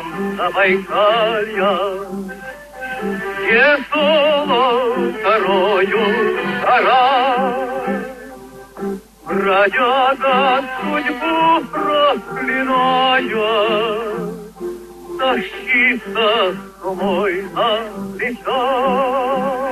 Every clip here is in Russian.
там Забайкалья, где золотою гора, бродяга судьбу проклиная, тащится мой на плечах.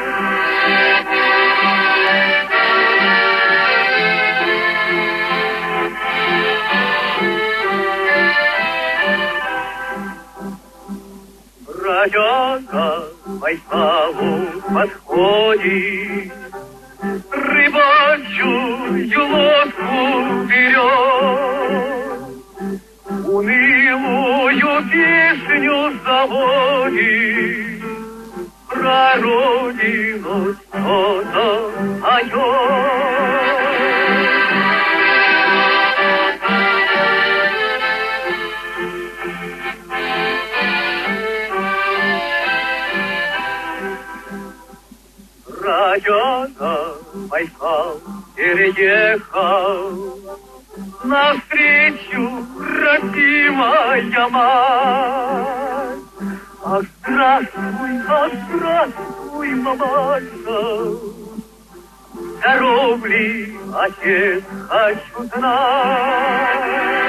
Бродяга Байкалу подходит, рыбачью лодку берет, унылую песню заводит, про родину что-то поет. Бродяга Байкал переехал, навстречу родимая мать. Ах, здравствуй, мамаша, здоров ли отец, хочу знать.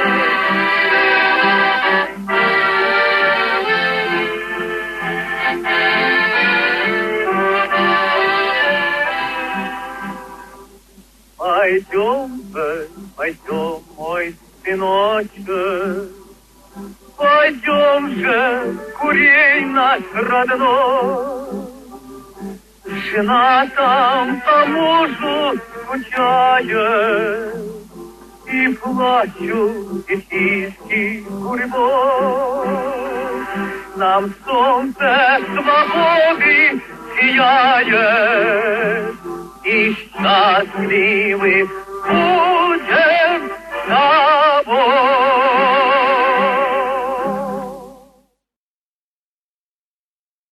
Пойдем, мой сыночек, пойдем же, курей наш родной. Жена там по мужу скучает, и плачут детишки гурьбой. Нам солнце свободы сияет, и счастливы